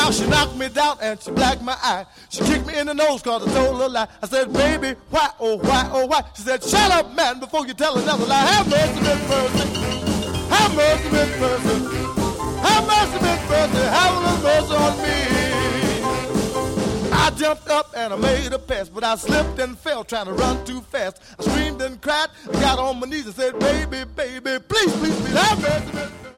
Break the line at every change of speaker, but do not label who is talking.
Now she knocked me down and she blacked my eye. She kicked me in the nose cause I told her a lie. I said, baby, why, oh, why, oh, why? She said, shut up, man, before you tell another lie. Have mercy, Miss Mercy. Have mercy, Miss Mercy. Have mercy, Miss Mercy. Have a little mercy on me. I jumped up and I made a pass, but I slipped and fell trying to run too fast. I screamed and cried. I got on my knees and said, baby, baby, please, please, please, have mercy, Miss Mercy.